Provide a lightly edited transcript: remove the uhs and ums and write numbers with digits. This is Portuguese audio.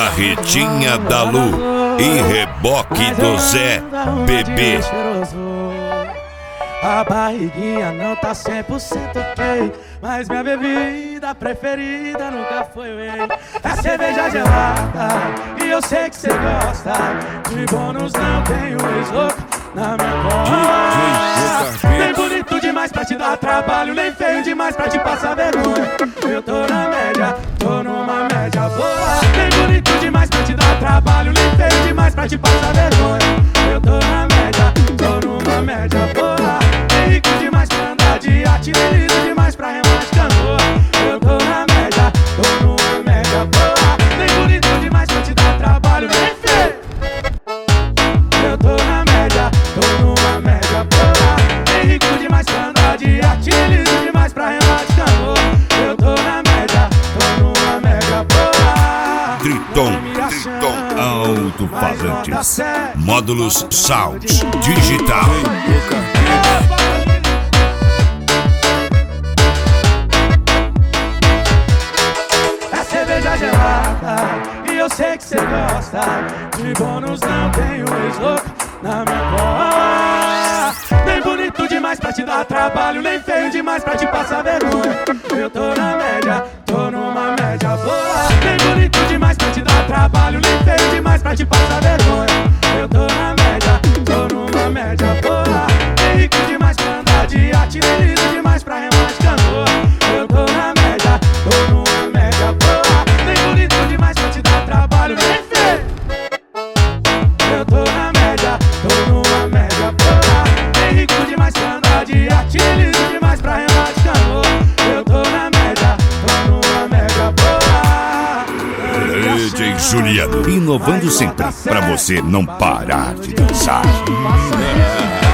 Marretinha da Lu e reboque do Zé Bebê. A barriguinha não tá 100% ok, mas minha bebida preferida nunca foi whey. É cerveja gelada e eu sei que cê gosta. De bônus não tenho ex-louco na minha costa. Nem bonito demais pra te dar trabalho, nem feio demais pra te passar vergonha. Eu tô na média, tô numa média boa. Nem bonito demais pra te dar trabalho, nem feio demais pra te passar vergonha. Eu tô na média, tô numa média boa. Rico demais pra andar de arte, nem liso demais pra remar de canoa. Eu tô na média, tô numa média boa. Nem bonito demais pra te dar trabalho, nem feio. Eu tô na média, tô numa média boa. Nem rico demais pra andar de arte, nem liso demais pra remar de canoa. Eu tô na média, tô numa média boa. Triton Alto-Falantes, módulos Sound Digital. É cerveja gelada e eu sei que cê gosta. De bônus não tenho ex-louco na minha costa. Nem bonito demais pra te dar trabalho, nem feio demais pra te passar vergonha. Eu tô na média, tô numa média boa. Nem bonito demais pra te dar trabalho, nem feio demais pra te passar vergonha. Eu tô na média, tô numa média boa. Nem rico demais pra andar de arte, nem liso demais pra remar de canoa. Eu tô na média, tô numa média boa. Nem bonito demais pra te dar trabalho, nem feio. Eu tô na média, tô numa média boa. Nem rico demais pra andar de arte, nem liso demais pra remar de canoa. Eu tô na média, tô numa média boa. DJ Juliano, inovando sempre pra você não parar de dançar.